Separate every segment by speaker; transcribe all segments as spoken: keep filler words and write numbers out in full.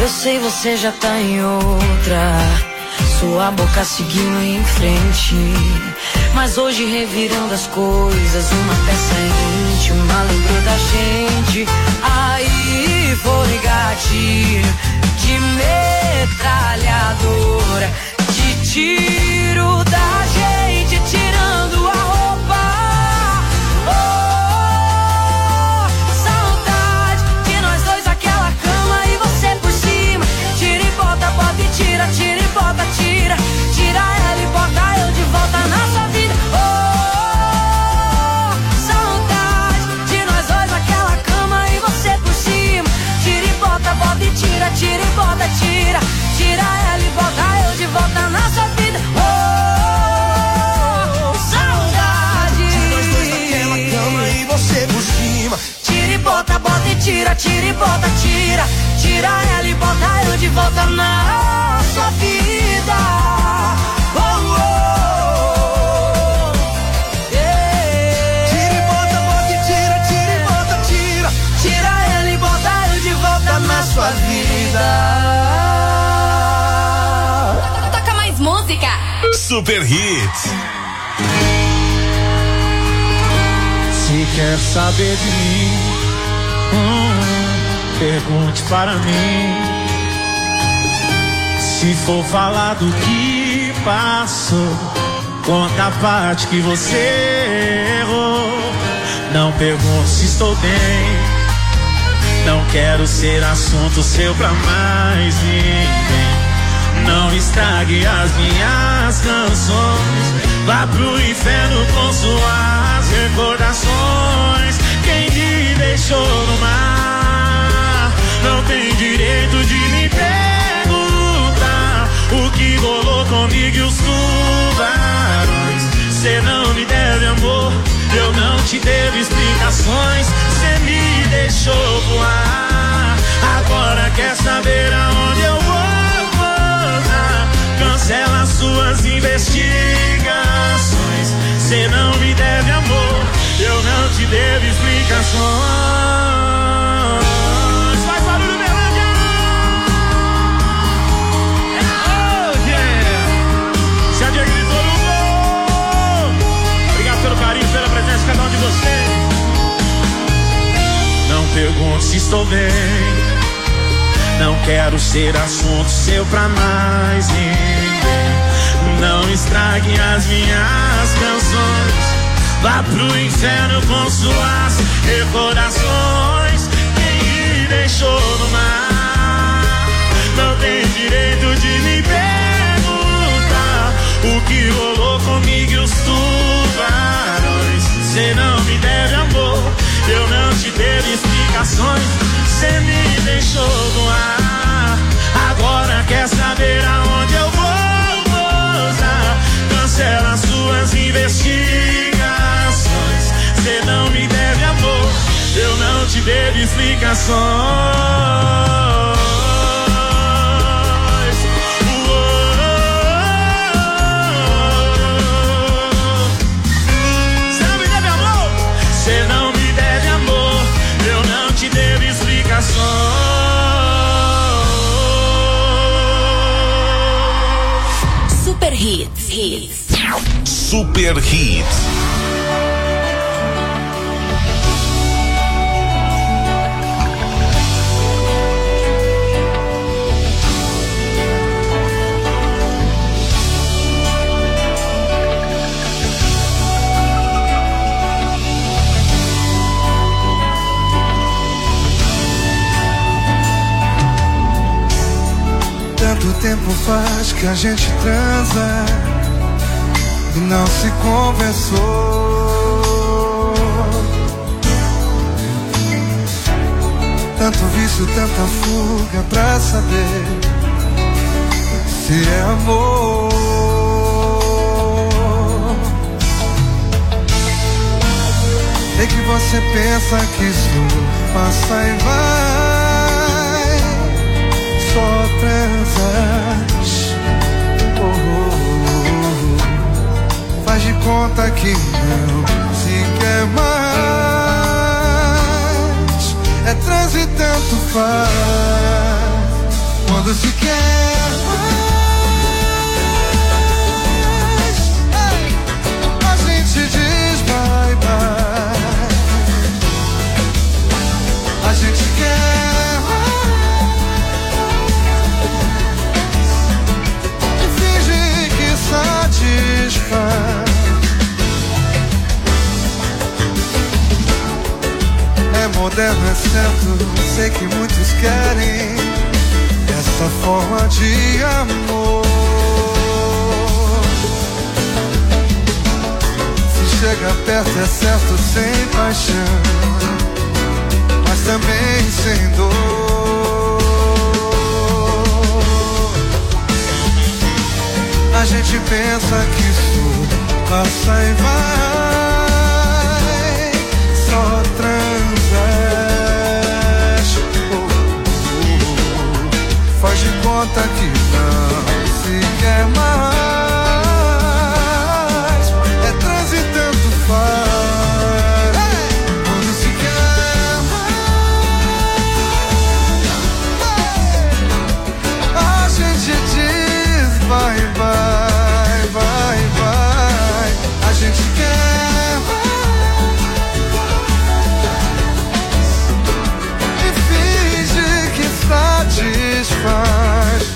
Speaker 1: Eu sei, você já tá em outra. Sua boca seguiu em frente, mas hoje revirando as coisas, uma peça íntima lembrou da gente. Aí foi gatilho de metralhadora, de tiro da gente tirando a roupa. Oh, saudade de nós dois, aquela cama e você por cima. Tira e bota, bota e tira, tira e bota, tira. Tira ela e bota eu de volta na sua vida. Oh, saudade de nós dois, aquela cama e você por cima. Tira e bota, bota e tira, tira e bota, tira. Tira ela e bota eu de volta na sua vida. Oh, saudade de nós dois, aquela cama e você por cima. Tira e bota, bota e tira, tira e bota, tira. Tira ela e bota eu de volta na sua vida. Oh, oh, yeah. Tira e bota, bota e tira, tira e bota, tira. Tira ela e bota eu de volta na sua vida.
Speaker 2: Toca mais música.
Speaker 3: Super Hits.
Speaker 4: Se quer saber de mim, hum, pergunte para mim. Se for falar do que passou, conta a parte que você errou. Não pergunte se estou bem, não quero ser assunto seu pra mais ninguém. Não estrague as minhas canções, vá pro inferno com suas recordações. Quem me deixou no mar não tem direito de me perguntar o que rolou comigo e os tubarões. Cê não me deve amor, eu não te devo explicações. Cê me deixou voar, agora quer saber aonde eu vou. Cancela suas investigações. Cê não me deve amor, eu não te devo explicações. Faz barulho, Berlândia! Oh, yeah! Se a Diego gritou no gol. Obrigado pelo carinho, pela presença de cada um de vocês. Não pergunte se estou bem, não quero ser assunto seu pra mais ninguém. Não estrague as minhas canções, vá pro inferno com suas recordações. Quem me deixou no mar não tem direito de me perguntar o que rolou comigo e os tubarões. Cê não me deve amor, eu não te devo explicações. Cê me deixou no ar, agora quer saber aonde eu vou pousar. Cancela suas investigações. Cê não me deve amor, eu não te devo explicações. Cê não me deve amor, cê não me deve amor, eu não te devo explicações.
Speaker 2: Super Hits, Hits.
Speaker 3: Super Hits.
Speaker 5: Tanto tempo faz que a gente transa e não se conversou. Tanto vício, tanta fuga pra saber se é amor. Sei que você pensa que isso passa e vai, só transas. Oh, oh, oh. Faz de conta que não se quer mais. É trans e tanto faz. Quando se quer mais, a gente diz bye bye. A gente quer mais e finge que satisfaz. É moderno, é certo, sei que muitos querem essa forma de amor. Se chega perto é certo, sem paixão, mas também sem dor. A gente pensa que isso passa e vai, só transas. Oh, oh, oh. Faz de conta que não se quer mais, é trans e tanto faz. Quando se quer mais, a gente diz vai, vai, vai, vai. A gente quer mais e finge que satisfaz.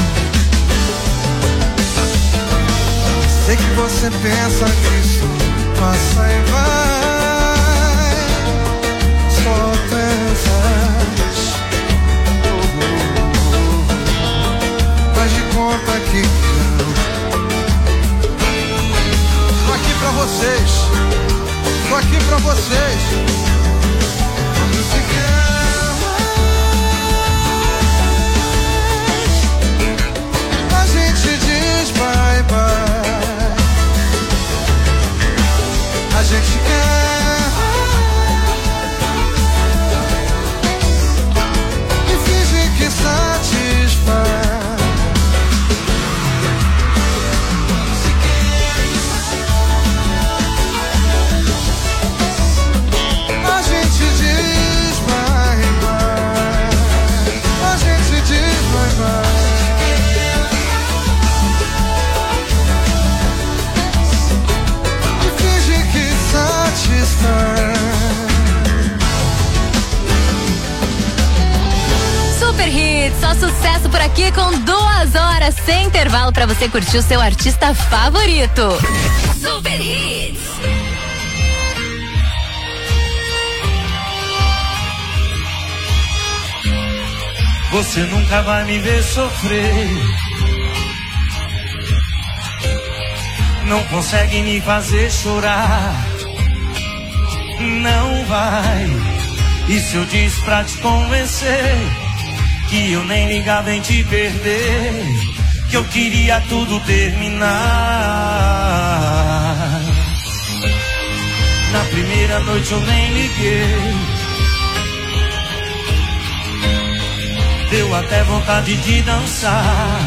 Speaker 5: Sei que você pensa que isso passa e vai, só pensas. Oh, oh, oh. Faz de conta que não. Tô aqui pra vocês, tô aqui pra vocês. Quando se quer mais, a gente diz bye bye. A gente quer e finge que satisfaz. Se quer, a gente diz bye bye. A gente diz bye bye.
Speaker 2: Super Hits, só sucesso por aqui com duas horas sem intervalo pra você curtir o seu artista favorito. Super Hits.
Speaker 4: Você nunca vai me ver sofrer, não consegue me fazer chorar, não vai. E se eu diz pra te convencer que eu nem ligava em te perder, que eu queria tudo terminar. Na primeira noite eu nem liguei, deu até vontade de dançar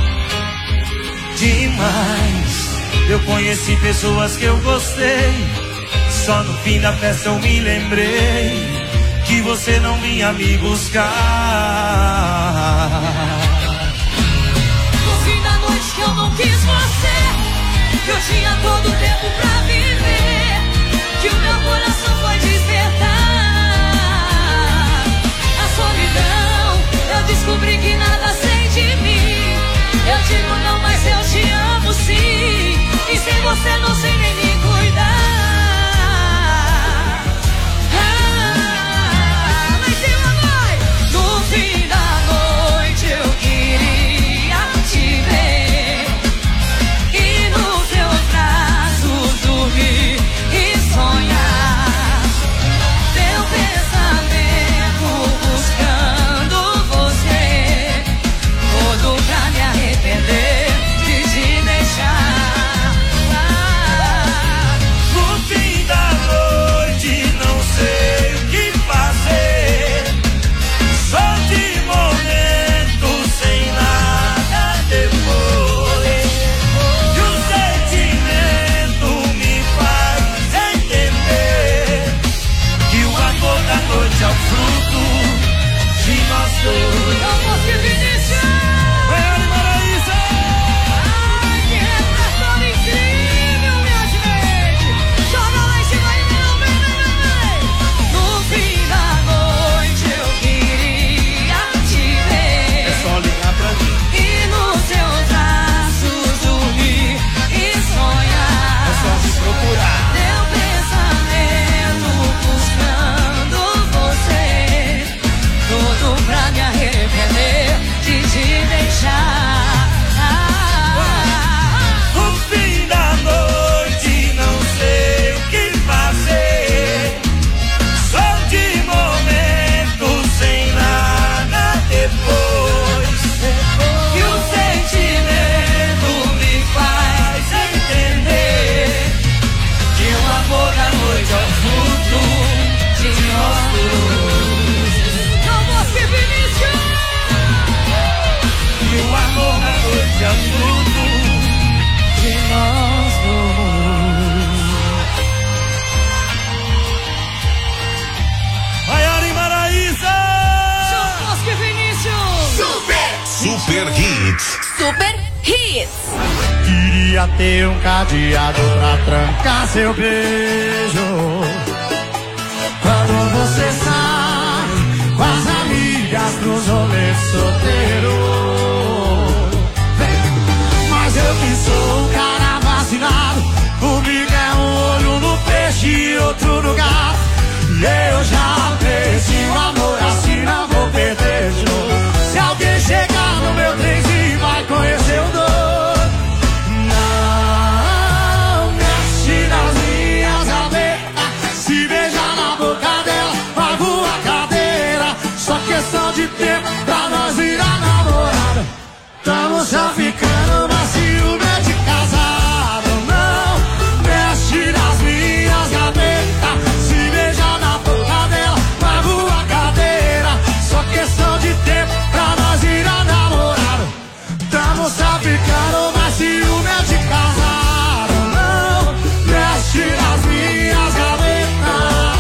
Speaker 4: demais. Eu conheci pessoas que eu gostei, só no fim da festa eu me lembrei que você não vinha me buscar.
Speaker 1: No fim da noite que eu não quis você, que eu tinha todo o tempo pra viver, que o meu coração foi despertar. A solidão, eu descobri que nada sei de mim. Eu digo não, mas eu te amo sim, e sem você não sei nem me cuidar. No fim da noite
Speaker 4: tudo de nós dois. Maiara e Maraísa!
Speaker 2: Bosco e Vinícius! Super!
Speaker 3: Super Hits.
Speaker 2: Super Hits!
Speaker 4: Queria ter um cadeado pra trancar seu beijo. Quando você sai com as amigas pros rolês solteiro. Mas eu que sou um cara vacinado, comigo é um olho no peixe e outro no gato. E eu já perdi o amor, assim não vou perder de novo. Se alguém chegar no meu trenzinho vai conhecer o doido. Não mexe nas minhas gavetas, se beijar na boca dela vai voar cadeira. Só questão de tempo pra nós virar namorada. Tamo só ficando, mas ciúme é de casado. Não mexe nas minhas gavetas, se beijar na boca dela vai voar cadeira. Só questão de tempo pra nós virar namorado. Tamo só ficando, mas ciúme é de casado. Não mexe nas minhas gavetas.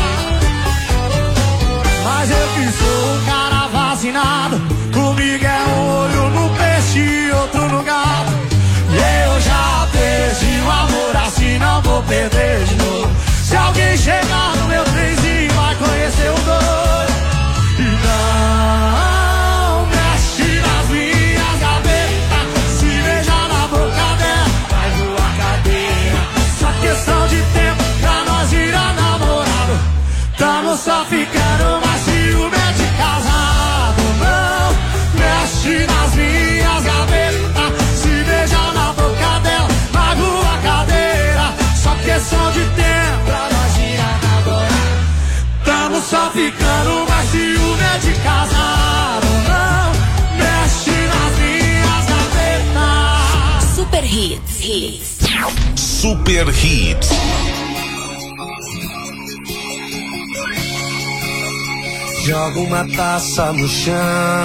Speaker 4: Mas eu que sou um cara vacinado, comigo é um olho no peixe e outro no gato. E eu já perdi o amor, assim não vou perder de novo. Se alguém chegar no meu trenzinho vai conhecer o doido. E não mexe nas minhas gavetas, se beijar na boca dela vai voar cadeira. Só questão de tempo pra nós virar namorado. Tamo só ficando, mas ciúme é de casado. Não mexe nas minhas gavetas, se beijar na boca dela vai voar cadeira. Só questão de tempo pra nós virar namorado. Tamo só ficando, mas ciúme é de casado. Não mexe nas minhas gavetas.
Speaker 2: Super Hits. Hits.
Speaker 3: Super Hits.
Speaker 5: Joga uma taça no chão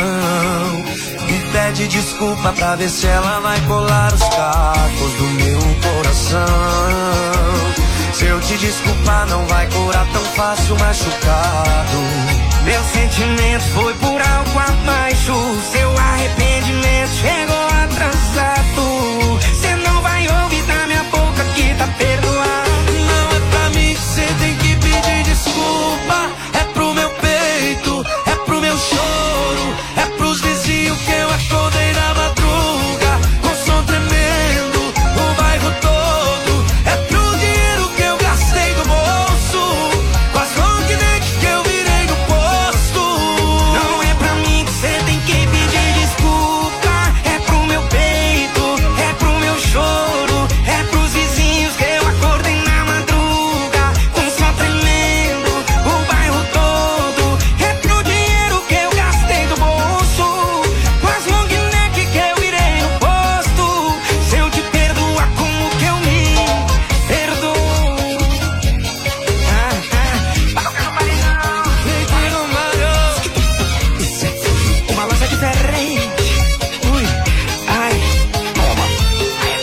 Speaker 5: e pede desculpa pra ver se ela vai colar os cacos do meu coração. Se eu te desculpar não vai curar tão fácil machucado. Meu sentimento foi por algo abaixo, seu arrependimento chegou atrasado. Cê não vai ouvir da minha boca que tá perdoado. Não é pra mim que cê tem que pedir desculpa, é pro meu peito, é pro meu choro, é pros vizinhos que eu acordei na madruga com som tremendo, o bairro todo, é pro dinheiro que eu gastei do bolso, com as long neck que eu virei no posto. Não é pra mim que cê tem que pedir desculpa, é pro meu peito, é pro meu choro, é pros vizinhos que eu acordei na madruga com som tremendo, o bairro todo, é pro dinheiro que eu gastei do bolso, com as long neck que eu virei no posto. Se eu te perdoar, como que eu me perdoo? Ah, ah, para o carro, parei não. Feito no malho. Isso é uma lança diferente. Ui, ai, toma. Ai,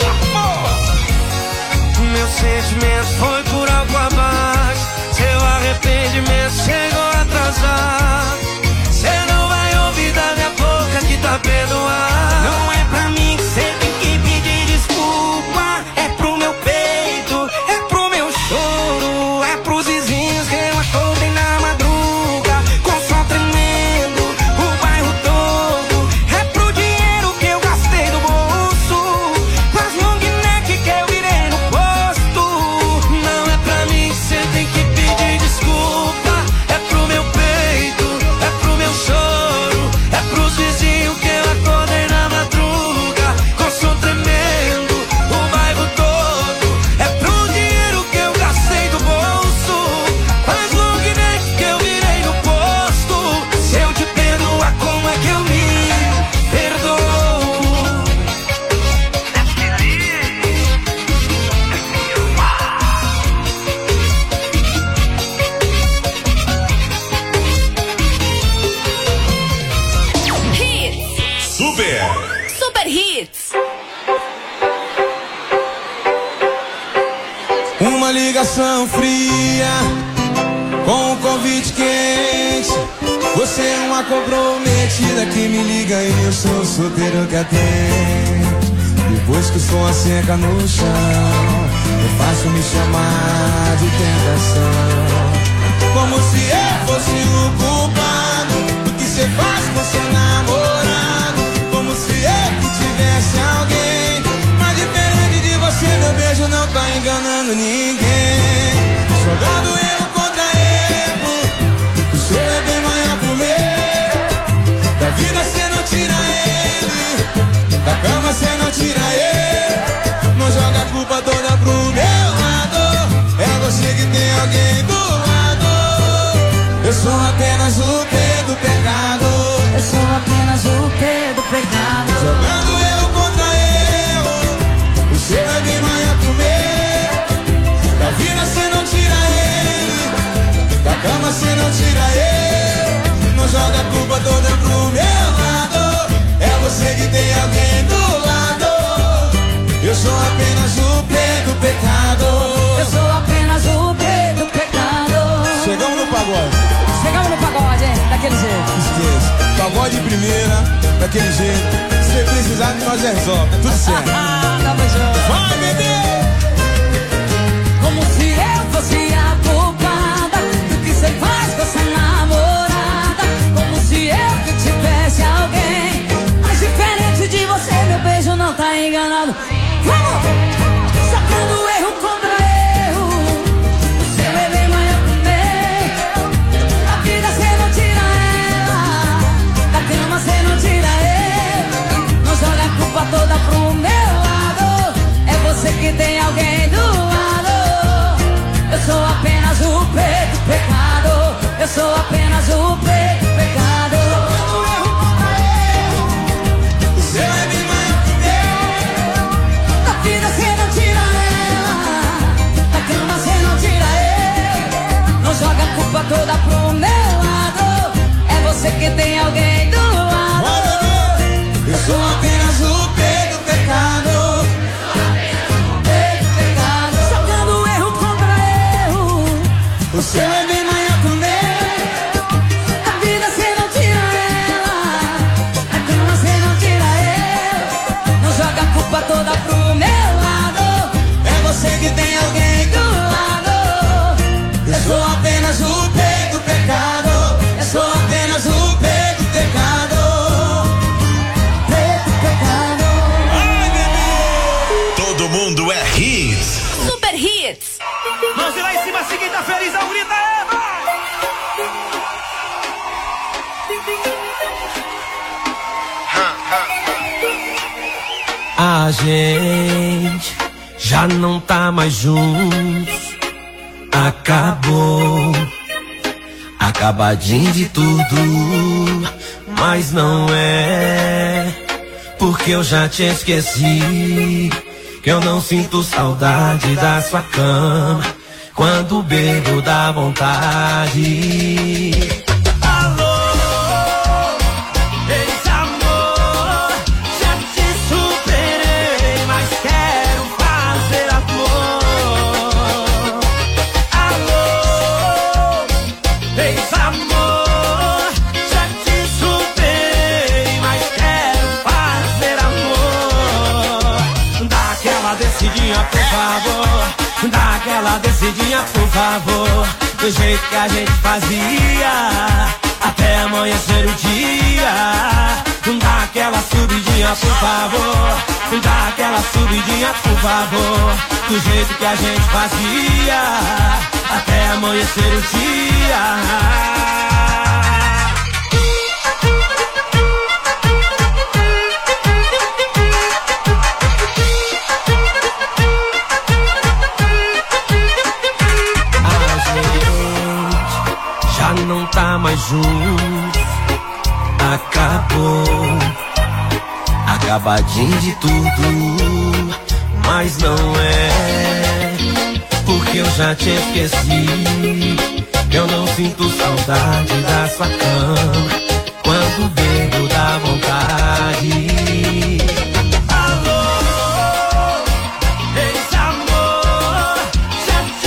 Speaker 5: toma. Meu sentimento foi por algo abaixo, seu arrependimento chegou atrasado. Cê não vai ouvir da minha boca que tá perdoado. Não é pra mim que cê tem que pedir desculpa, é pro meu peito, é pro meu choro, é pros vizinhos que eu acordei na madruga com som tremendo, o bairro todo, é pro dinheiro que eu gastei do bolso, com as long neck que eu virei no posto. Não é pra mim que cê tem que pedir desculpa, é pro meu peito, é pro meu choro, é pros vizinhos que eu acordei na madruga com som tremendo, o bairro todo, é pro dinheiro que eu gastei do bolso, com as long neck que eu virei no posto. Se eu te perdoar, como é que eu me perdoo?
Speaker 2: Hits.
Speaker 3: Super.
Speaker 2: Super Hits.
Speaker 6: uma ligação fria com um convite quente. Você é uma comprometida que me liga e eu sou o solteiro que atende. Depois que o som asseca no chão, é fácil me chamar de tentação. Como se eu fosse o culpado do que cê faz com seu namorado. Como se eu que tivesse alguém. Mas diferente de você, meu beijo não tá enganando ninguém. Jogando erro contra erro, o seu é bem maior que o meu. Da vida cê não tira ele, da cama cê não tira ele. Não joga a culpa toda pro meu lado. É você que tem alguém do lado. Eu sou apenas o P do pecado.
Speaker 1: Eu sou apenas o P do pecado.
Speaker 6: Jogando erro contra erro, o seu é bem maior que o meu. Da vida cê não tira ele, da cama cê não tira ele. Não joga a culpa toda pro meu lado. É você que tem alguém do lado. Eu sou apenas o P do pecado.
Speaker 1: Eu sou apenas o P do pecado.
Speaker 6: Chegamos no pagode.
Speaker 1: Chegamos no pagode, hein? Daquele jeito.
Speaker 6: Esqueça. Pagode de primeira, daquele jeito. Se você precisar de nós, resolve. Tá tudo certo.
Speaker 1: Tamo junto.
Speaker 6: Vai, bebê!
Speaker 1: Como se eu fosse a culpada do que cê faz com essa namorada. Como se eu que tivesse alguém. Mas diferente de você, meu beijo não tá enganado. Vamos! Sacando erro contra erro. O seu é bem maior que o meu. Da vida cê não tira ela, da cama cê não tira ele. Não joga a culpa toda pro meu lado. É você que tem alguém do lado. Eu sou apenas o P do pecado. Eu sou apenas o P do pecado. Sacando erro contra erro.
Speaker 6: O seu é bem maior que o meu.
Speaker 1: Da vida cê não tira ela, da cama cê não tira ele. Não joga a culpa toda pro meu lado. É você que tem alguém do lado.
Speaker 6: Vai, bebê! Eu sou apenas o P do pecado.
Speaker 1: P do pecado. Jogando erro contra erro.
Speaker 6: O seu é bem maior que o meu.
Speaker 1: Da vida cê não tira ela, da cama cê não tira ele. Não joga a culpa toda pro meu lado.
Speaker 6: É você que tem alguém do lado. Eu sou apenas o P do pecado. Eu sou apenas o P do pecado.
Speaker 1: P do pecado.
Speaker 6: Ai, bebê!
Speaker 3: Todo mundo é hits.
Speaker 2: Super Hits.
Speaker 5: Mãos lá em cima, assim quem tá feliz, ao grita, é, vai!
Speaker 7: A gente já não tá mais juntos. Acabou, acabadinho de tudo. Mas não é, porque eu já te esqueci. Que eu não sinto saudade da sua cama quando bebo dá vontade. Por favor, dá aquela descidinha, por favor, do jeito que a gente fazia, até amanhecer o dia. Dá aquela subidinha, por favor, dá aquela subidinha, por favor, do jeito que a gente fazia, até amanhecer o dia. Não tá mais juntos, acabou, acabadinho de tudo, mas não é, porque eu já te esqueci. Eu não sinto saudade da sua cama quando bebo dá vontade. Alô, ex-amor, já te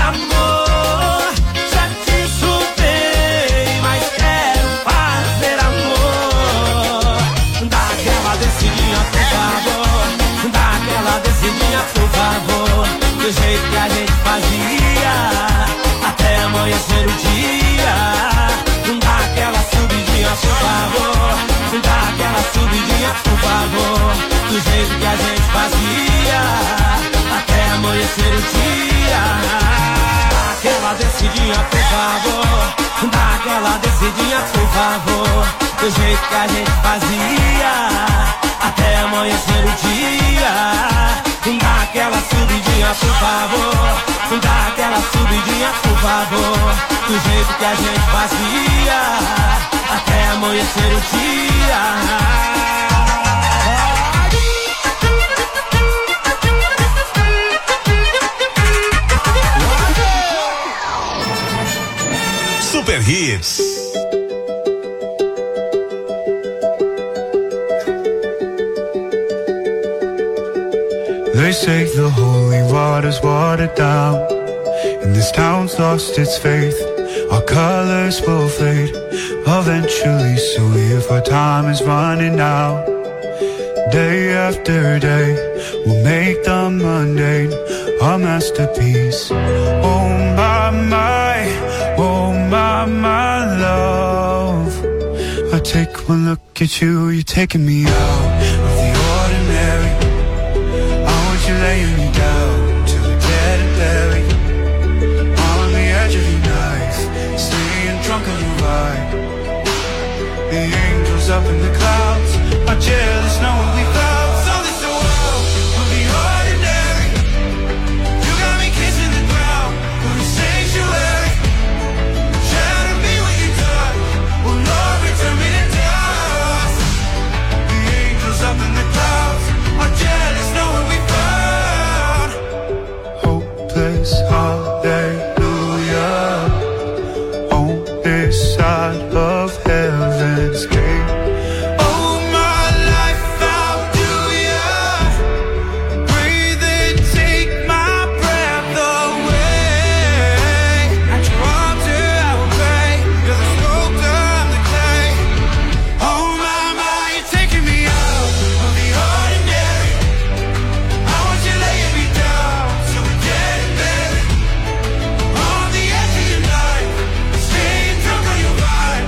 Speaker 7: amor. Já te superei, mas quero fazer amor. Dá aquela descidinha, por favor. Dá aquela descidinha, por favor. Do jeito que a gente fazia, até amanhecer o dia. Dá aquela subidinha, por favor. Dá aquela subidinha, por favor. Do jeito que a gente fazia, até amanhecer o dia. Dá aquela descidinha, por favor. Dá aquela descidinha, por favor. Do jeito que a gente fazia, até amanhecer o dia. Dá aquela subidinha, por favor. Dá aquela subidinha, por favor. Do jeito que a gente fazia, até amanhecer o dia.
Speaker 3: Super Hits.
Speaker 8: They say the holy water's watered down, and this town's lost its faith. Our colors will fade eventually, so if our time is running out, day after day, we'll make the mundane our masterpiece. Oh my, my, oh my, my love, I take one look at you, you're taking me out of the ordinary. I want you laying me down till we're dead and buried, on the edge of your knife, staying drunk on your ride. The angels up in the clouds are jealous knowing we found something so wild of the ordinary. You got me kissing the ground for the sanctuary. Shadow me when you die, oh Lord, return me to dust. The angels up in the clouds are jealous knowing we found hopeless hallelujah on this side of heaven's gate. Oh my life, how do ya breathe and take my breath away? At your arms here I will pray, you're the sculptor, I'm the clay. Oh my, my, you're taking me out of the ordinary. I want you laying me down till we're dead and buried, on the edge of your knife, staying drunk on your ride.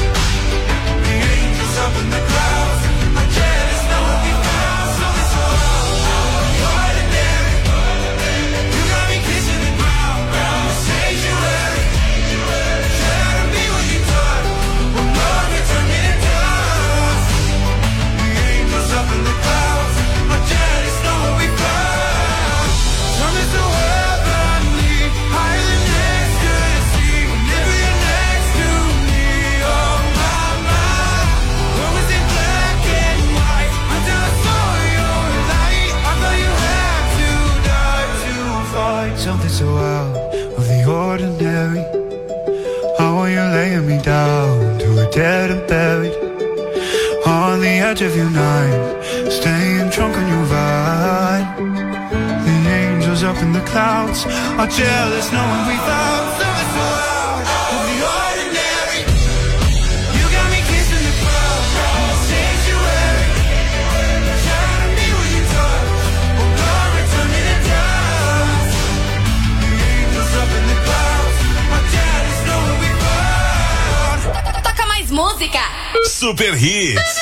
Speaker 8: The angels up in the clouds are jealous knowing we found something so wild, the ordinary. You got me kissing the ground, ground the sanctuary. Shadow me when you touch, oh Lord, return me to dust. The angels up in the clouds are jealous knowing we found something so heavenly, higher than ecstasy. Whenever you're next to me, oh my, my. What was in black and white until I saw your light? I thought you had to die to find something so out of the ordinary. I want you laying me down till we're dead and buried, on the edge of your night, staying drunk on your ride. The angels up in the clouds are jealous knowing we found something so out of the ordinary. You got me kissing the ground, the sanctuary. Shadow me when you touch, oh Lord, return me to dust. The angels up in the clouds are jealous knowing we found.
Speaker 2: Toca mais música.
Speaker 3: Super Hits.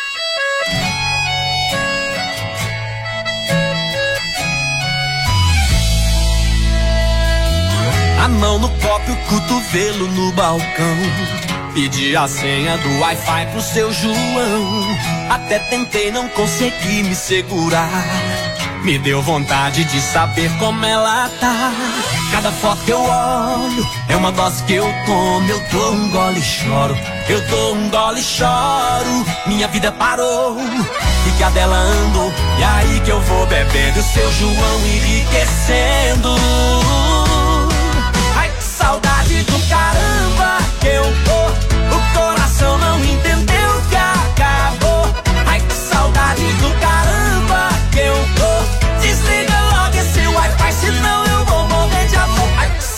Speaker 7: A mão no copo, o cotovelo no balcão. Pedi a senha do Wi-Fi pro seu João. Até tentei, não consegui me segurar. Me deu vontade de saber como ela tá. Cada foto que eu olho é uma dose que eu tomo. Eu dou um gole e choro, eu dou um gole e choro. Minha vida parou e que a dela andou. E aí que eu vou bebendo o seu João enriquecendo. Ai, que saudade do caramba que eu tô. O coração não entendeu que acabou. Ai, que saudade do caramba que eu tô. Desliga logo esse Wi-Fi, senão eu vou morrer de amor. Ai, que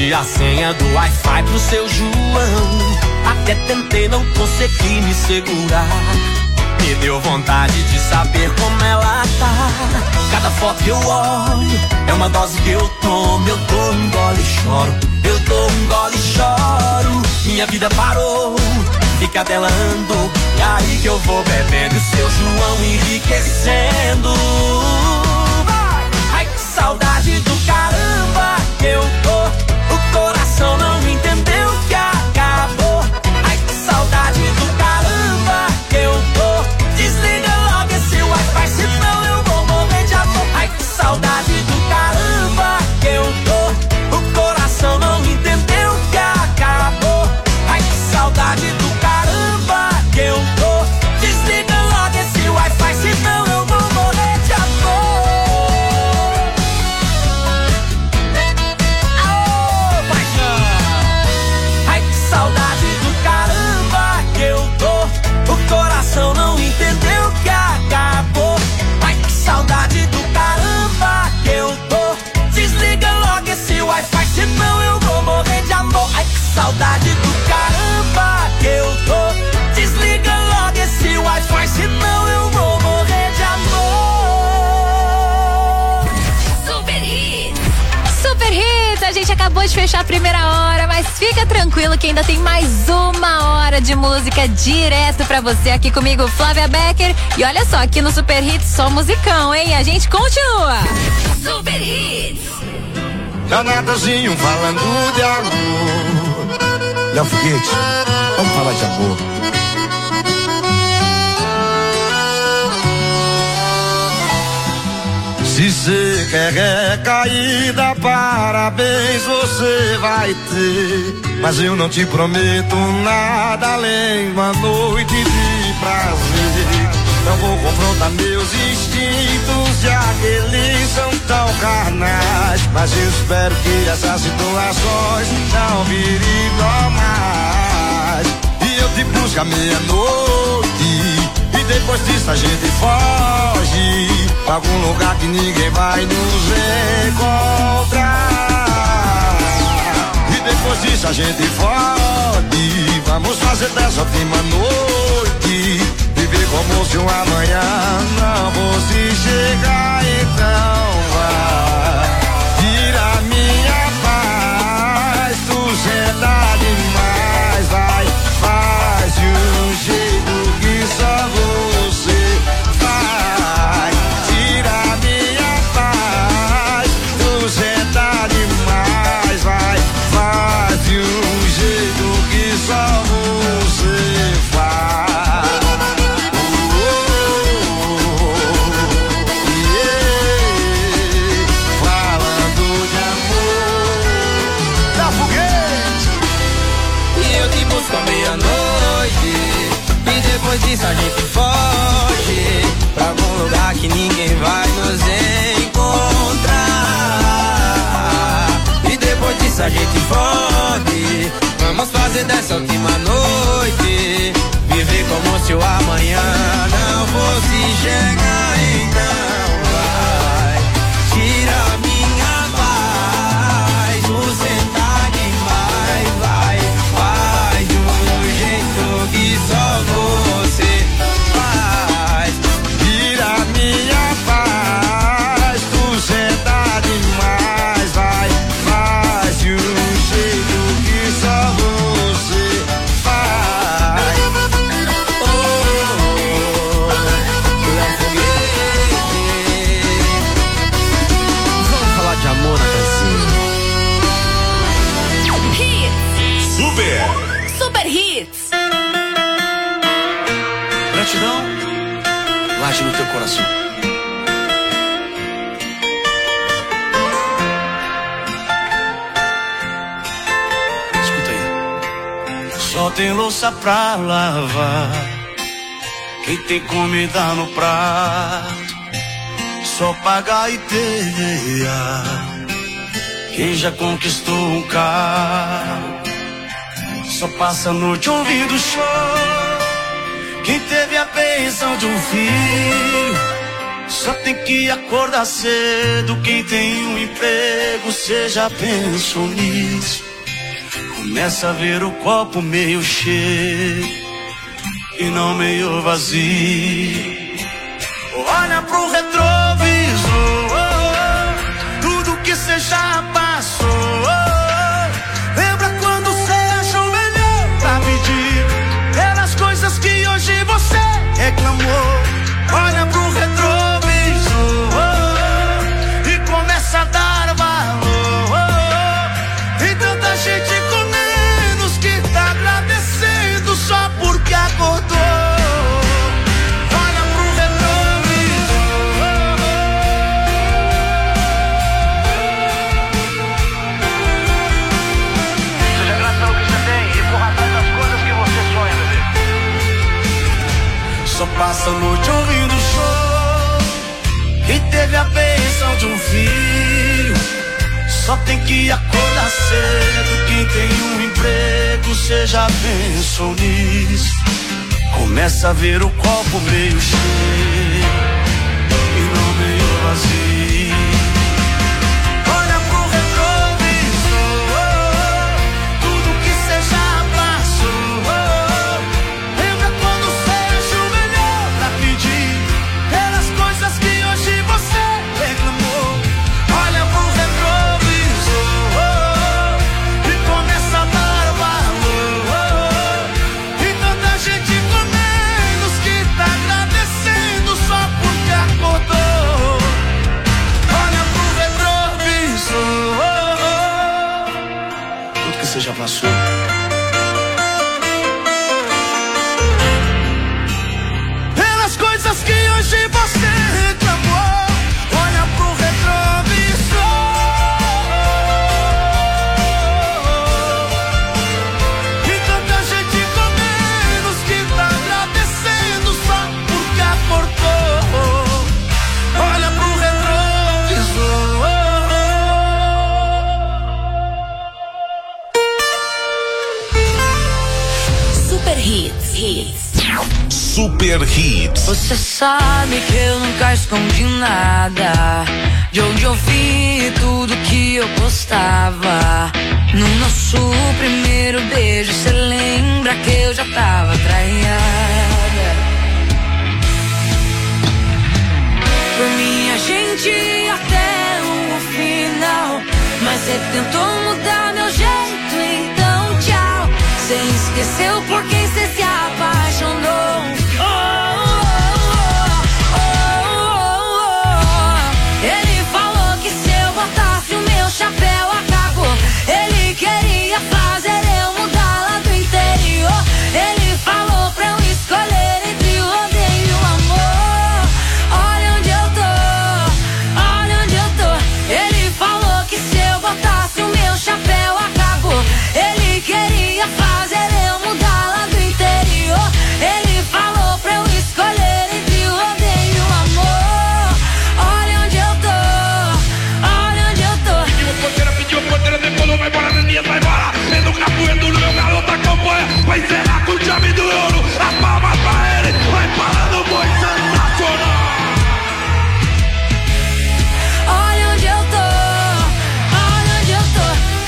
Speaker 7: pedi a senha do Wi-Fi pro seu João. Até tentei, não consegui me segurar. Me deu vontade de saber como ela tá. Cada foto que eu olho é uma dose que eu tomo. Eu dou um gole e choro, eu dou um gole e choro. Minha vida parou, fica dela andou. E aí que eu vou bebendo, seu João enriquecendo. Ai, que saudade do caramba que eu tô. O coração não entendeu que acabou. Ai, que saudade do caramba que eu tô. Desliga logo esse Wi-Fi, senão eu vou morrer de amor. Ai, que saudade do caramba que eu tô. O coração não entendeu que acabou. Ai, que saudade do caramba que eu tô. Desliga logo esse Wi-Fi, senão eu vou morrer de amor. Aô, paixão. Ai, que saudade do caramba que eu tô. O coração não entendeu que acabou. Ai, que saudade do caramba que eu tô. Desliga logo esse Wi-Fi, senão eu vou morrer de amor. Ai, que saudade do caramba que eu tô. Desliga logo esse Wi-Fi, senão eu vou morrer de amor.
Speaker 2: Super Hits. Super Hits, a gente acabou de fechar a primeira hora, mas fica tranquilo que ainda tem mais uma hora de música direto pra você aqui comigo, Flávia Becker. E olha só, aqui no Super Hits só musicão, hein? A gente continua. Super Hits.
Speaker 5: Danadazinho falando de amor.
Speaker 6: Léo Foguete, vamos falar de amor.
Speaker 5: Se você quer recaída, parabéns você vai ter. Mas eu não te prometo nada além de uma noite de prazer. Não vou confrontar meus instintos, já que eles são tão carnais. Mas eu espero que essas situações não virem normais. E eu te busco à meia-noite, e depois disso a gente foge pra algum lugar que ninguém vai nos encontrar. E depois disso a gente fode. Vamos fazer dessa última noite viver como se um amanhã não fosse chegar. Então vai, tira minha paz, tu senta demais. Vai, faz de um jeito que só você vai. Tira minha paz, tu senta demais. Vai, faz de um jeito que só você faz.
Speaker 7: Depois disso a gente foge pra algum lugar que ninguém vai nos encontrar. E depois disso a gente foge. Vamos fazer dessa última noite viver como se o amanhã não fosse chegar. Então vai, tira minha paz, você tá demais. Vai, faz de um jeito que só você faz.
Speaker 5: Tira minha paz, tu senta demais. Vai, faz de um jeito que só você faz. Oh,
Speaker 7: vamos falar de amor na canção.
Speaker 2: Hits.
Speaker 3: Super.
Speaker 2: Super Hits.
Speaker 5: gratidão late no teu coração. Escuta aí. Só tem louça pra lavar, quem tem comida no prato, só pagar e ter. Quem já conquistou um carro, só passa a noite ouvindo choro. Quem teve a bênção de um filho, Só tem que acordar cedo. Quem tem um emprego, cê já pensou nisso? Começa a ver o copo meio cheio e não meio vazio. Olha pro retrovisor, tudo que cê já passou. Lembra quando cê achou melhor pra pedir pelas coisas que hoje você reclamou? Olha pro retrovisor e começa a dar valor. Tem tanta gente com menos que tá agradecendo só porque acordou. Olha pro retrovisor. Seja grato pelo que você tem e corra atrás das coisas que você sonha, bebê. Só passa a noite ouvindo show e teve a bênção de um filho. Só tem que acordar cedo. Quem tem um emprego, cê já pensou nisso? Começa a ver o copo meio cheio e não meio vazio. Olha pro retrovisor, tudo que cê já passou. Lembra quando cê achou melhor pra pedir pelas coisas que hoje você reclamou? Olha pro retrovisor e começa a dar valor. E tanta gente com menos que tá agradecendo só porque acordou. Olha pro retrovisor, tudo que você já passou. Pelas coisas que hoje você reclamou. Olha pro retrovisor e tanta gente com menos que tá agradecendo só porque acordou. Olha pro retrovisor.
Speaker 1: Super Hits. Hits.
Speaker 3: Super Hits.
Speaker 1: Você sabe que eu nunca escondi nada de onde eu vi tudo que eu postava. No nosso primeiro beijo, cê lembra que eu já tava traiada? Por mim a gente ia até o final, mas cê tentou mudar meu jeito, então tchau. Cê esqueceu por quem cê se apaixonou. Oh, oh, oh, oh, oh. Ele falou que se eu botasse o meu chapéu acabou. Ele queria fazer eu mudar lá do interior. Ele falou pra eu escolher entre o odeio e o amor. Olha onde eu tô, olha onde eu tô. Ele falou que se eu botasse o meu chapéu acabou. Ele queria fazer eu mudar lá do interior. Ele falou pra eu escolher entre o odeio e o amor. Olha onde eu tô, olha onde eu tô.
Speaker 8: Pediu porteira, pediu porteira, depois não vai embora, Neninha vai embora. Vendo o capoeiro no meu garoto acompanha. Vai encerrar com chave do ouro. As palmas pra ele, vai parando o boi sensacional.
Speaker 1: Olha onde eu tô, olha onde eu tô.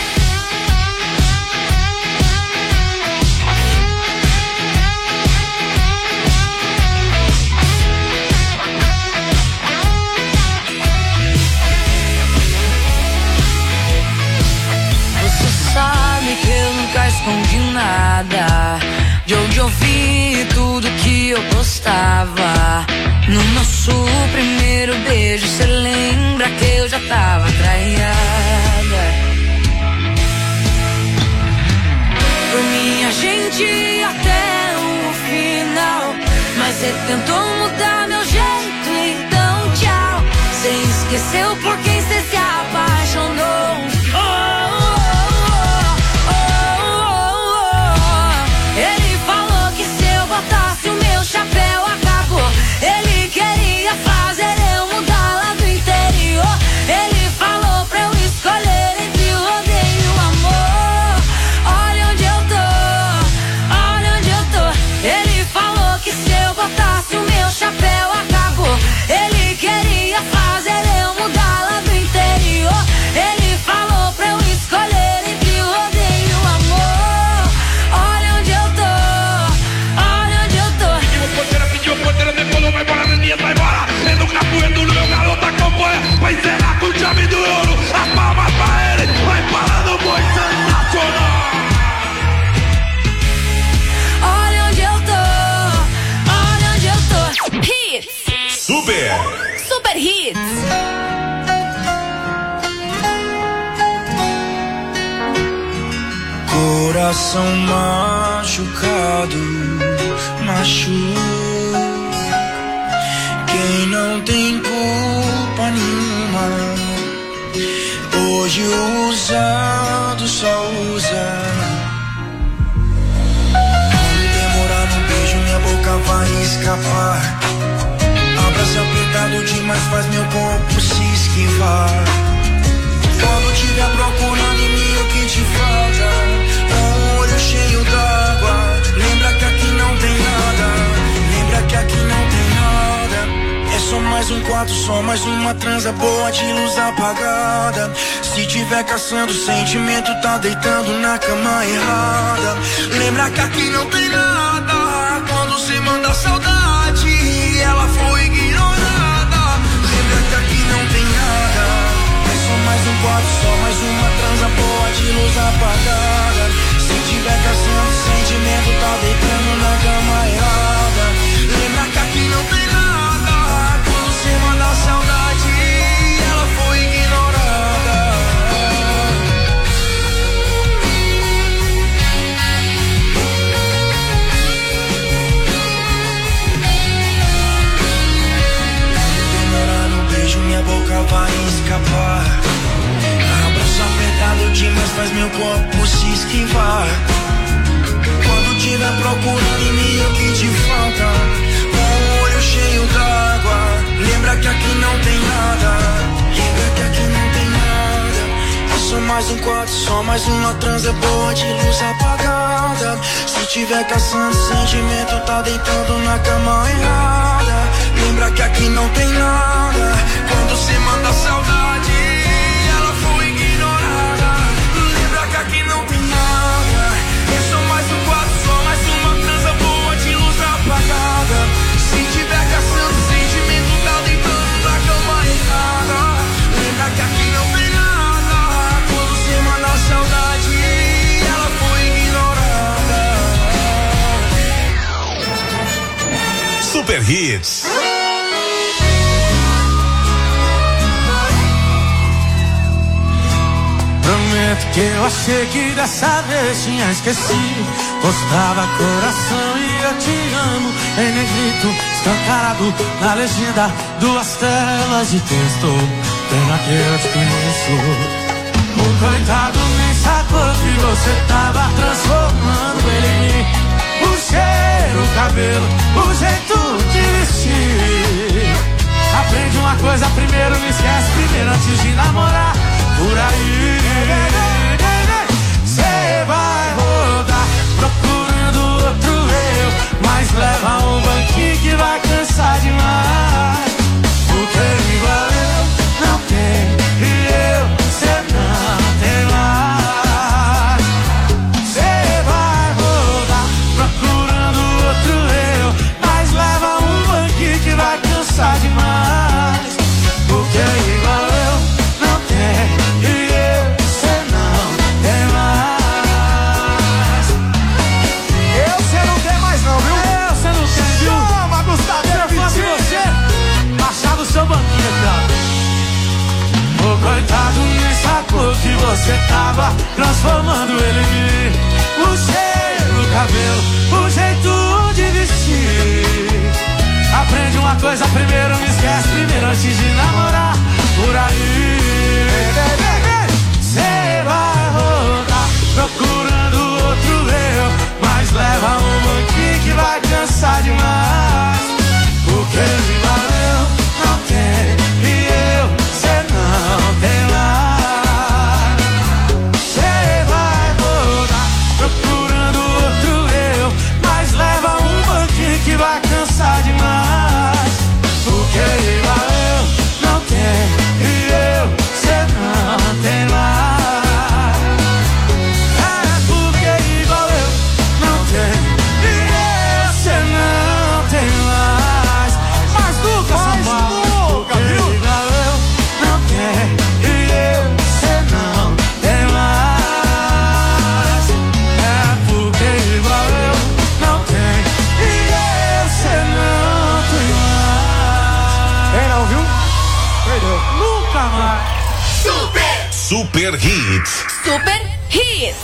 Speaker 1: Você sabe que eu nunca escondi nada de onde eu vi tudo que eu postava. No nosso primeiro beijo, cê lembra que eu já tava traiada? Por mim a gente ia até o final, mas cê tentou mudar meu jeito, então tchau. Cê esqueceu por quem cê se apaixonou. Oh, oh, oh, oh, oh. Ele falou que se eu botasse o meu chapéu acabou. Ele queria fazer eu mudar lá do interior. Ele falou pra eu escolher entre o odeio e o amor. Olha onde eu tô, olha onde eu tô. Ele falou que se eu botasse o meu chapéu acabou. Ele queria
Speaker 3: Super.
Speaker 2: Super Hits.
Speaker 5: Coração machucado, machuca. Quem não tem culpa nenhuma, hoje o usado só usa. Quando demorar no beijo, minha boca vai escapar. Abraço apertado demais faz meu corpo se esquivar. Quando tiver procurando em mim o que te falta, um olho cheio d'água, lembra que aqui não tem nada. Lembra que aqui não tem nada. É só mais um quarto, só mais uma transa boa de luz apagada. Se tiver caçando sentimento, tá deitando na cama errada. Lembra que aqui não tem nada. Quando cê manda saudade, ela foi ignorada. Lembra que aqui não tem nada. Só mais um quarto, só mais uma transa boa de luz apagada. Se tiver caçando sentimento, tá deitando na cama errada. Lembra que aqui não tem nada. Quando você manda saudade, ela foi ignorada. Demorar no beijo, minha boca vai escapar. Abraço apertado demais faz meu corpo se esquivar. Quando tiver procurando em mim o que te falta, um olho cheio d'água, lembra que aqui não tem nada. Lembra que aqui não tem nada. É só mais um quarto, só mais uma transa boa de luz apagada. Se tiver caçando sentimento, tá deitando na cama errada. Lembra que aqui não tem nada. Quando cê manda saudade, ela foi ignorada. Lembra que aqui não tem nada. É só mais um quarto, só mais uma transa boa de luz apagada. Se tiver caçando sentimento, tá deitando na cama errada. Lembra que aqui não tem nada. Quando cê manda saudade, ela foi ignorada.
Speaker 3: Super Hits.
Speaker 4: Prometo que eu achei que dessa vez tinha esquecido. Postava coração e eu te amo em negrito, escancarado na legenda, duas telas de texto. Pena que eu te conheço. O coitado nem sacou que você tava transformando ele em mim. O cheiro, o cabelo, o jeito de vestir. Aprende uma coisa primeiro, não esquece primeiro antes de namorar. Por aí cê vai rodar procurando outro eu, mas leva um banquinho que vai cansar demais. Porque igual eu não tem e eu, cê não tem mais. Cê vai rodar procurando outro eu, mas leva um banquinho que vai cansar demais. Porque igual eu não tem e eu, cê não tem mais. Eu, cê não tem mais não, viu? Eu, cê não tem, viu? Chama, Gustavo, eu faço você baixar do seu banquinho, cara. O coitado nem sacou que você tava transformando ele em mim. O cheiro, o cabelo, o jeito de vestir. Aprende uma coisa primeiro, não esquece primeiro antes de namorar. Por aí cê vai rodar procurando outro eu, mas leva um banquinho que vai cansar demais. Porque igual eu não tem e eu, cê não tem mais. Cê vai rodar procurando outro eu, mas leva um banquinho que vai cansar demais. Porque igual eu não tem e eu, cê não tem mais. É porque igual eu não tem
Speaker 3: Super Hits.
Speaker 1: Super Hits.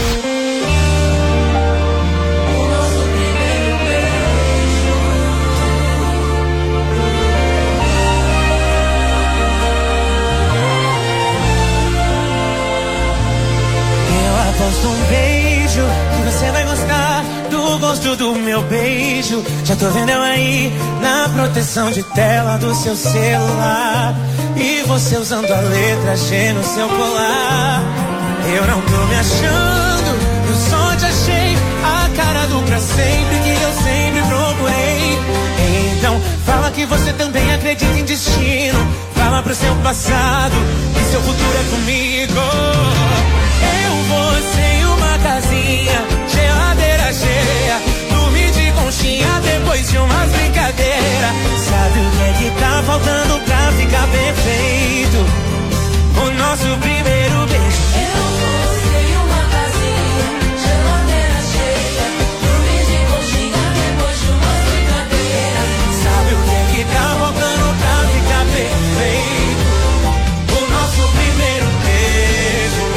Speaker 7: Aposto um beijo que você vai gostar do gosto do meu beijo. Já tô vendo eu aí na proteção de tela do seu celular. E você usando a letra G no seu colar. Eu não tô me achando, eu só te achei a cara do pra sempre que eu sempre procurei. Então fala que você também acredita em destino. Fala pro seu passado que seu futuro é comigo. Eu, você e uma casinha, geladeira cheia, dormir de conchinha depois de umas brincadeiras. Sabe o que é que tá faltando pra ficar perfeito? O nosso primeiro beijo.
Speaker 1: Eu, você e uma casinha, geladeira cheia, dormir de conchinha depois de umas brincadeiras.
Speaker 7: Sabe o que é que tá faltando pra ficar perfeito? O nosso primeiro beijo.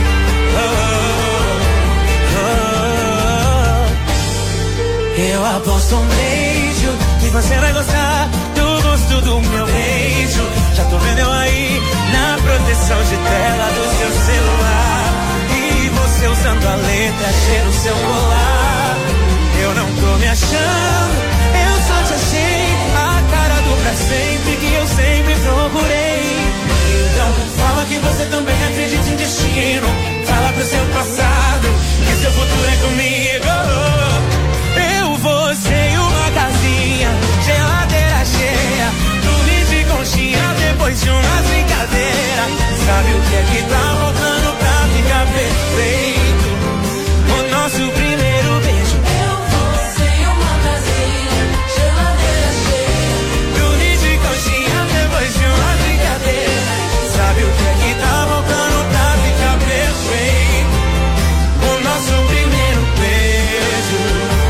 Speaker 7: Eu aposto um beijo que você vai gostar do gosto do meu beijo. Já tô vendo eu aí na proteção de tela do seu celular. E você usando a letra G no seu colar. Eu não tô me achando, eu só te achei a cara do pra sempre que eu sempre procurei. Então fala que você também acredita em destino. Fala pro seu passado que seu futuro é comigo. Eu, você e uma casinha, geladeira cheia, dormir de conchinha depois de umas brincadeiras. Sabe o que é que tá faltando pra ficar perfeito? O nosso primeiro beijo.
Speaker 1: Eu, você e uma casinha, geladeira cheia,
Speaker 7: dormir de conchinha depois de umas brincadeiras. Sabe o que é que tá faltando pra ficar perfeito? O nosso primeiro beijo.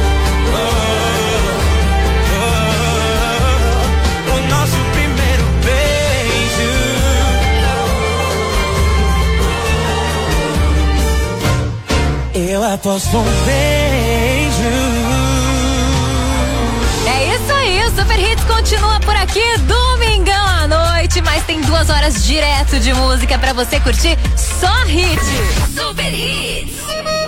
Speaker 7: Eu aposto um beijo.
Speaker 2: É isso aí, o Super Hits continua por aqui, domingão à noite, mas tem duas horas direto de música pra você curtir só hit.
Speaker 1: Super Hits.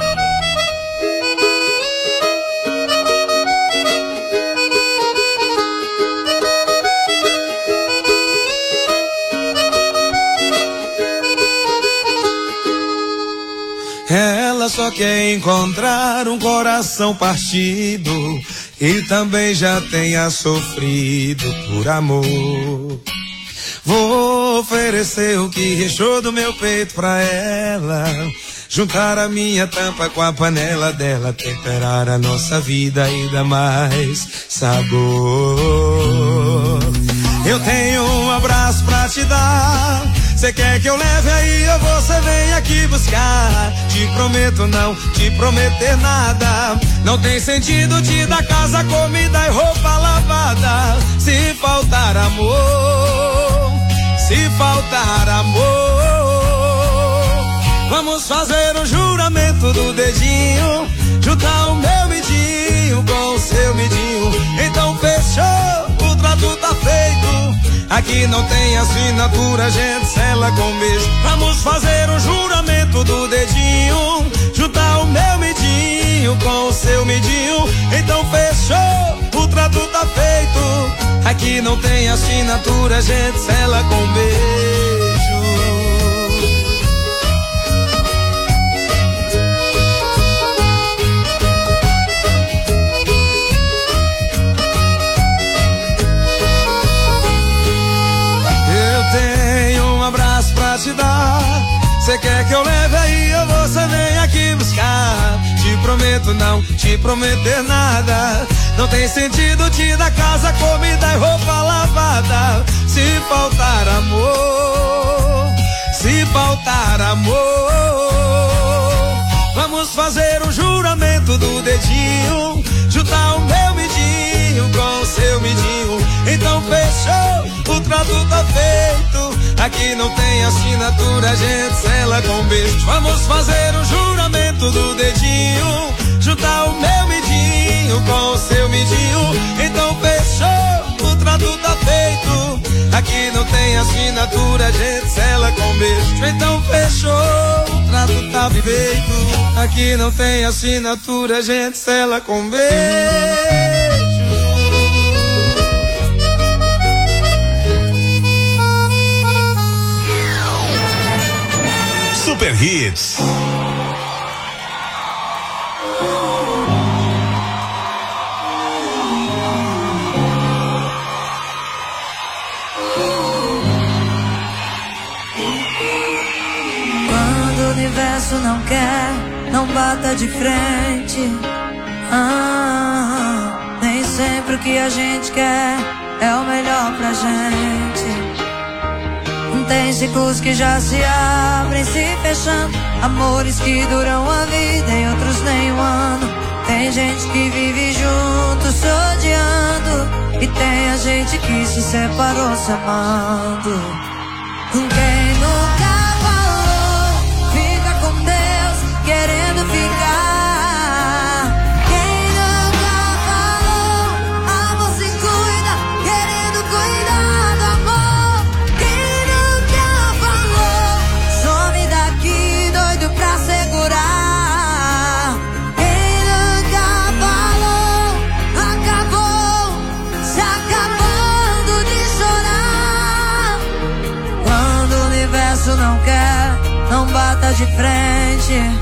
Speaker 6: Ela só quer encontrar um coração partido e também já tenha sofrido por amor. Vou oferecer o que restou do meu peito pra ela, juntar a minha tampa com a panela dela, temperar a nossa vida e dar mais sabor. Eu tenho um abraço pra te dar. Cê quer que eu leve aí ou você vem aqui buscar? Te prometo não te prometer nada. Não tem sentido te dar casa, comida e roupa lavada. Se faltar amor, se faltar amor, vamos fazer um juramento do dedinho, juntar o meu midinho com o seu midinho. Então fechou, o trato tá feito. Aqui não tem assinatura, gente sela com beijo. Vamos fazer um juramento do dedinho, juntar o meu midinho com o seu midinho. Então fechou, o trato tá feito. Aqui não tem assinatura, gente sela com beijo. Te dar. Cê quer que eu leve aí ou você vem aqui buscar? Te prometo não te prometer nada. Não tem sentido te dar casa, comida e roupa lavada. Se faltar amor, se faltar amor, vamos fazer um juramento do dedinho, juntar o meu midinho com o seu midinho. Então fechou, o trato tá feito. Aqui não tem assinatura, a gente sela com beijo. Vamos fazer um juramento do dedinho, juntar o meu midinho com o seu midinho. Então fechou, o trato tá feito. Aqui não tem assinatura, a gente sela com beijo. Então fechou, o trato tá feito. Aqui não tem assinatura, a gente sela com beijo.
Speaker 3: Super Hits.
Speaker 1: Quando o universo não quer, não bata de frente. Ah, nem sempre o que a gente quer é o melhor pra gente. Tem ciclos que já se abrem, se fechando, amores que duram a vida e outros nem um ano. Tem gente que vive junto, se odiando, e tem a gente que se separou se amando. Quem nunca falou, fica com Deus, querendo ficar. Quem nunca falou, amor se cuida, querendo cuidar do amor. Quem nunca falou, some daqui, doido pra segurar. Quem nunca falou, acabou, se acabando de chorar. Quando o universo não quer, não bata de frente.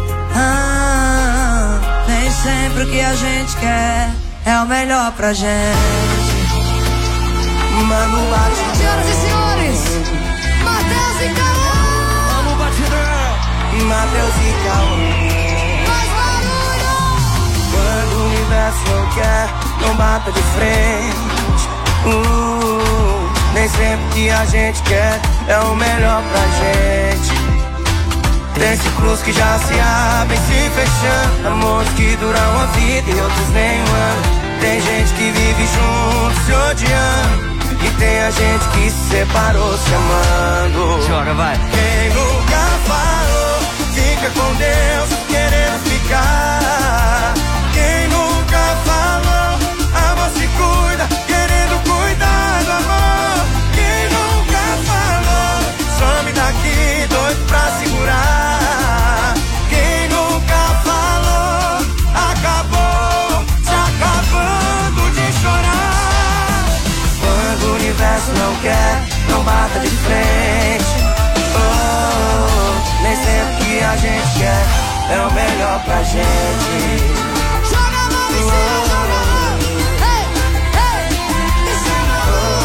Speaker 1: Ah, nem sempre o que a gente quer é o melhor pra gente.
Speaker 6: Mano, bate.
Speaker 1: Senhoras e senhores, Matheus e Cauã.
Speaker 6: Mano, batidão. Matheus e Cauã.
Speaker 1: Mais barulho.
Speaker 6: Quando o universo não quer, não bata de frente. Uh, nem sempre o que a gente quer é o melhor pra gente. Tem ciclos que já se abrem, se fechando, amores que duram a vida e outros nem um ano. Tem gente que vive junto, se odiando, e tem a gente que se separou se amando.
Speaker 5: Joga, vai.
Speaker 6: Quem nunca falou, fica com Deus, querendo ficar. Quem nunca falou, amor se cuida, querendo cuidar do amor. Quem nunca falou, some daqui, doido pra segurar. Quem nunca falou, acabou, se acabando de chorar. Quando o universo não quer, não bata de frente. Oh, nem sempre que a gente quer é o melhor pra gente.
Speaker 1: Joga a mão em cima, joga a mão. Ei, ei, em cima.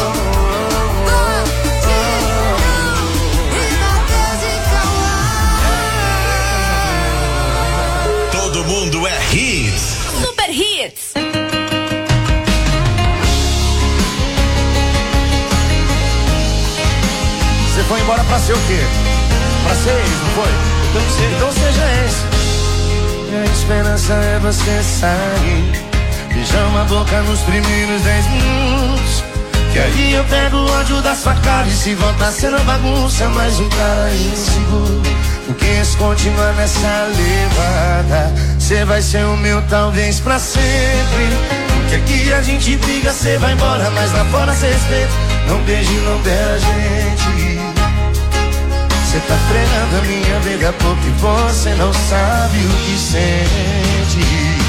Speaker 1: Batidão. E Matheus e Cauã.
Speaker 3: Todo mundo é hits.
Speaker 2: Super Hits.
Speaker 7: Você foi embora pra ser o quê? Pra ser ex, não foi? Então, se- então seja esse.
Speaker 6: A esperança é você sair, beijar uma boca nos primeiros dez minutos. Que aí eu pego o ódio da sua cara e se voltar sendo bagunça, mais um cara inseguro. Porque se continuar nessa levada, cê vai ser o meu talvez pra sempre. Porque aqui a gente briga, cê vai embora, mas lá fora cê respeita. Não beije, não der a gente. Cê tá frenando a minha vida porque você não sabe o que sente.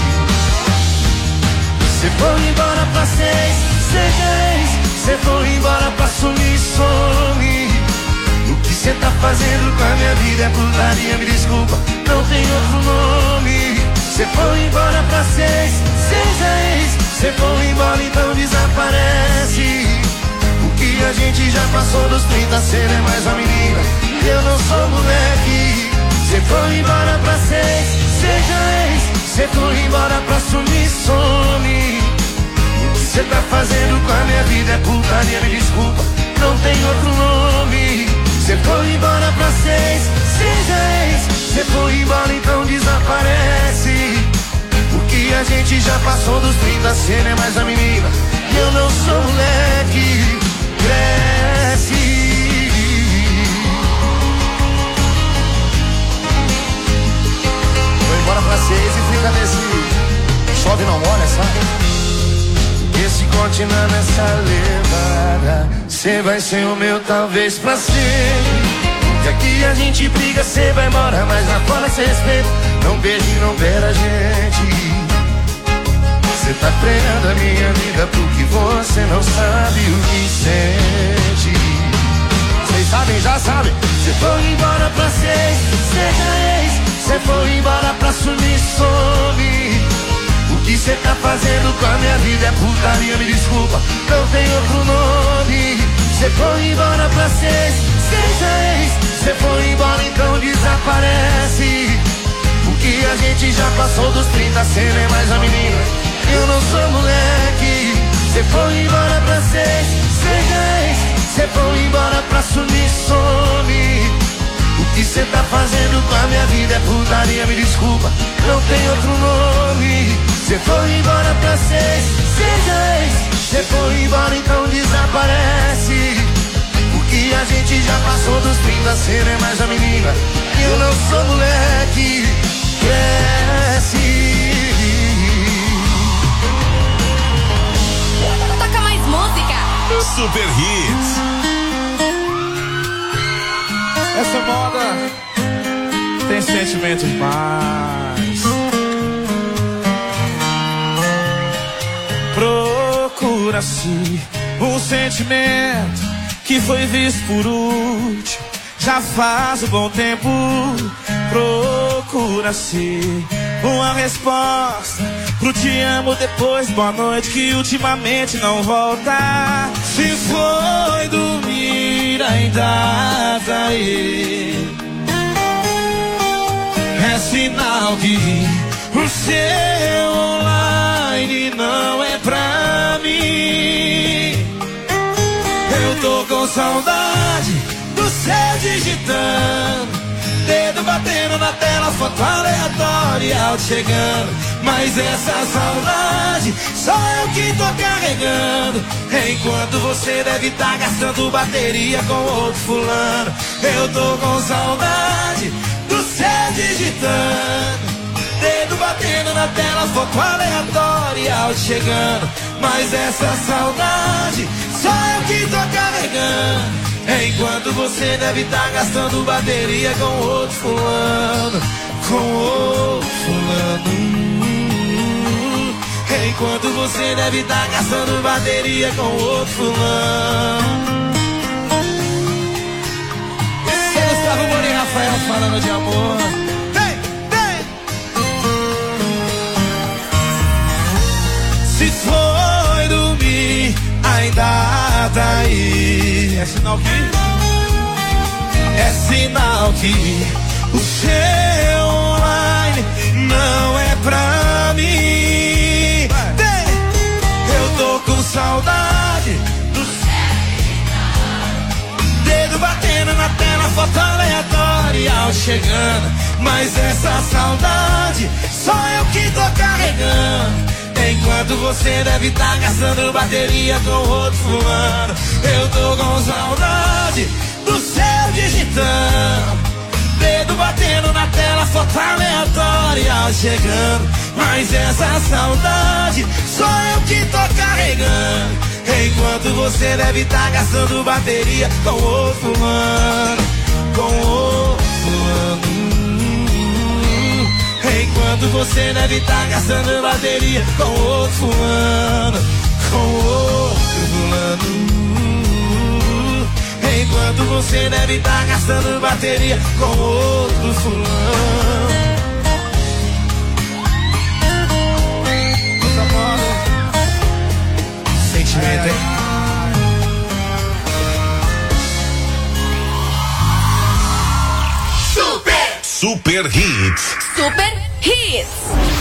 Speaker 6: Cê foi embora pra seis, seja ex. Cê foi embora pra sumir, some. O que cê tá fazendo com a minha vida é putaria, me desculpa, não tem outro nome. Cê foi embora pra seis, seja ex. Cê foi embora, então desaparece. O que a gente já passou dos trinta, cê não é mais uma menina, eu não sou moleque. Cê foi embora pra seis, seja ex. Cê foi embora pra sumir, some. O que cê tá fazendo com a minha vida é putaria, me desculpa, não tem outro nome. Cê foi embora pra seis, seja ex. Cê foi embora, então desaparece. O que a gente já passou dos trinta, cê não é mais a menina, eu não sou moleque. Cresce.
Speaker 9: pra seis e fica nesse chove não molha, sabe? E se continuar nessa levada, cê vai ser o meu talvez pra sempre. E aqui a gente briga, cê vai embora, mas lá fora cê respeita. Não beije e não pera a gente. Cê tá treinando a minha vida porque você não sabe o que sente. Vocês sabem, já sabem. Cê foi embora pra seis, seja ex. Cê foi embora pra sumir, some. O que cê tá fazendo com a minha vida é putaria, me desculpa, não tem outro nome. Cê foi embora pra seis, seja ex. Cê foi embora, então desaparece. Porque a gente já passou dos trinta, cê não é mais a menina, eu não sou moleque. Cê foi embora pra seis, seja ex. Cê foi embora pra sumir, some. O que cê tá fazendo com a minha vida é putaria, me desculpa, não tem outro nome. Cê foi embora pra seis, seja ex. Cê foi embora, então desaparece. Porque a gente já passou dos trinta, cê não é mais a menina, eu não sou moleque. Cresce.
Speaker 2: Toca mais música.
Speaker 3: Super Hits.
Speaker 4: Essa moda tem sentimento demais. Procura-se um sentimento que foi visto por último já faz um bom tempo. Procura-se uma resposta pro te amo depois boa noite que ultimamente não volta. Se foi dormir ainda tá aí, é sinal que o seu online não é pra mim. Eu tô com saudade do céu digitando, dedo batendo na tela, foto aleatória, áudio chegando. Mas essa saudade só eu que tô carregando, enquanto você deve estar gastando bateria com outro fulano. Eu tô com saudade do céu digitando, dedo batendo na tela, foto aleatória, áudio chegando. Mas essa saudade só eu que tô carregando, enquanto você deve estar gastando bateria com outro fulano. Com outro fulano. Enquanto você deve estar gastando bateria com outro fulano. Esse é Gustavo Moura e Rafael falando de amor. Vem, vem. Se foi dormir, ainda tá aí. É sinal que? É sinal que o seu online não é pra mim. Eu tô com saudade do dedo batendo na tela, foto aleatória, áudio chegando. Mas essa saudade só eu que tô carregando, enquanto você deve estar gastando bateria com outro fulano. Eu tô com saudade do céu digitando, dedo batendo na tela, foto aleatória, áudio chegando. Mas essa saudade só eu que tô carregando, enquanto você deve estar gastando bateria com outro fulano. Com outro fulano. Enquanto você deve estar gastando bateria com outro fulano. Com outro fulano. Enquanto você deve estar gastando bateria com outro fulano. Sentimento, hein?
Speaker 3: Super! Super Hits.
Speaker 2: Super Hits.